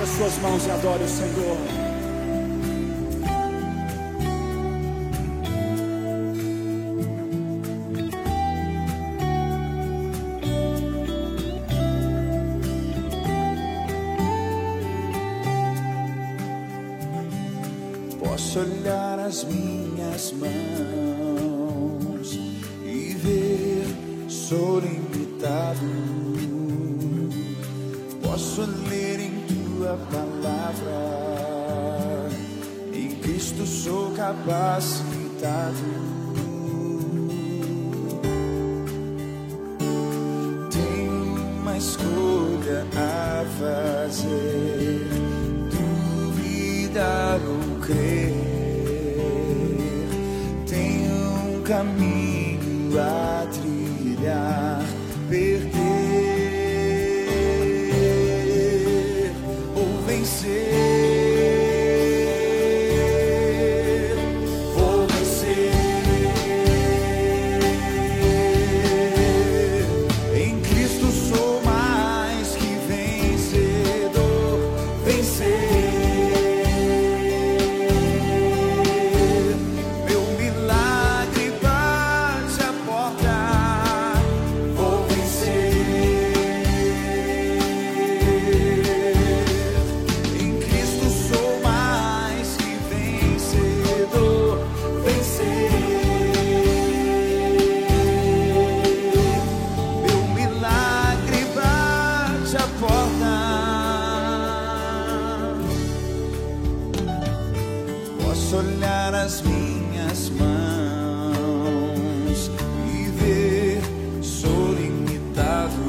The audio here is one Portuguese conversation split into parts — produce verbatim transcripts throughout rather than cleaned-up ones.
Suas mãos e adore o Senhor. Posso olhar as minhas mãos e ver, sou limitado. Posso ler em tua palavra, em Cristo sou capacitado. Tenho uma escolha a fazer, duvidar ou crer. Tenho um caminho a trilhar, perder vencer, vou vencer. Em Cristo sou mais que vencedor, vencer. Meu milagre bate a porta, vou vencer. Posso olhar as minhas mãos e ver, sou limitado.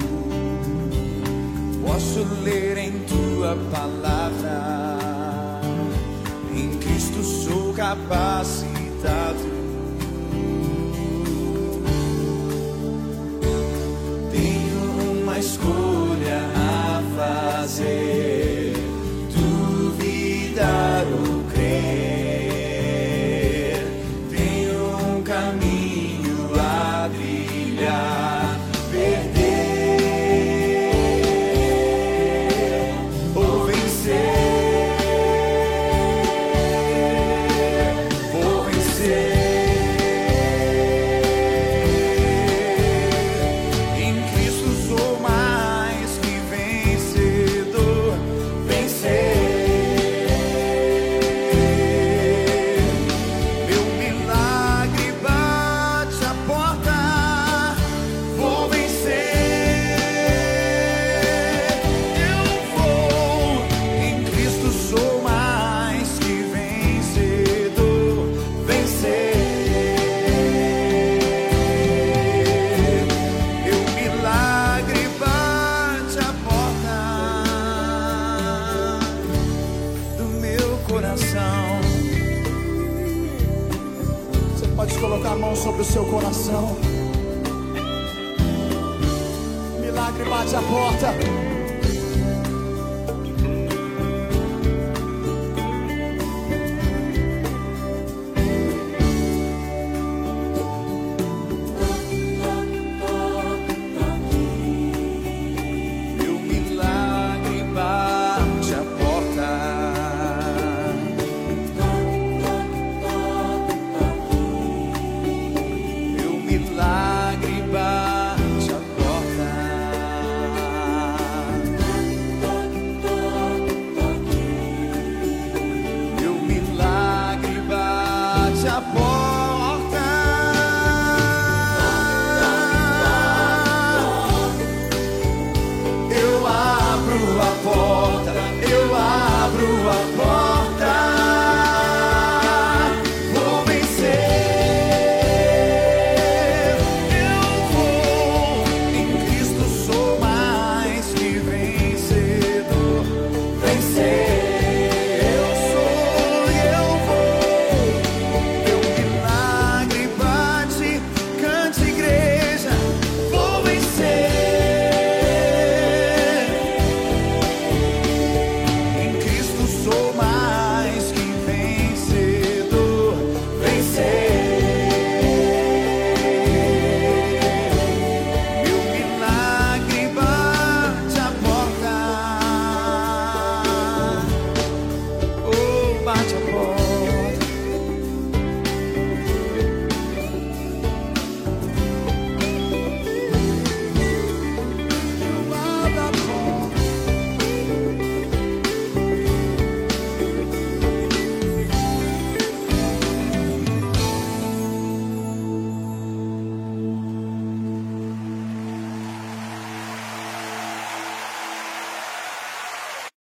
Posso ler em tua palavra, em Cristo sou capacitado. Tenho uma escolha a fazer, duvidar ou crer. Tenho um caminho a trilhar, perder ou vencer. Vou vencer. Em Cristo sou mais que vencedor, vencer. Você pode colocar a mão sobre o seu coração. Milagre bate a porta. Milagre bate a porta. Meu milagre bate a porta.